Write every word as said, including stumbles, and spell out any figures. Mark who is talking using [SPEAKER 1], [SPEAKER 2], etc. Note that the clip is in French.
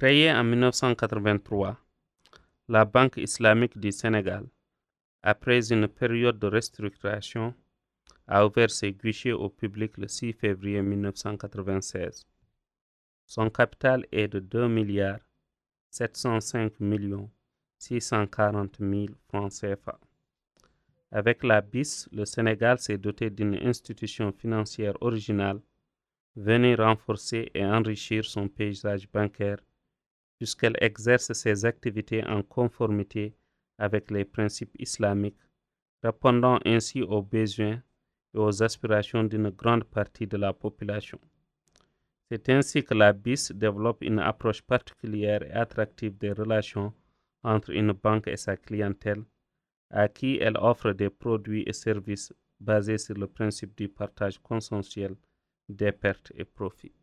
[SPEAKER 1] Créée en mille neuf cent quatre-vingt-trois, la Banque islamique du Sénégal, après une période de restructuration, a ouvert ses guichets au public le six février mille neuf cent quatre-vingt-seize. Son capital est de deux milliards sept cent cinq millions six cent quarante mille francs C F A. Avec la B I S, le Sénégal s'est doté d'une institution financière originale venue renforcer et enrichir son paysage bancaire puisqu'elle exerce ses activités en conformité avec les principes islamiques, répondant ainsi aux besoins et aux aspirations d'une grande partie de la population. C'est ainsi que la B I S développe une approche particulière et attractive des relations entre une banque et sa clientèle, à qui elle offre des produits et services basés sur le principe du partage consensuel des pertes et profits.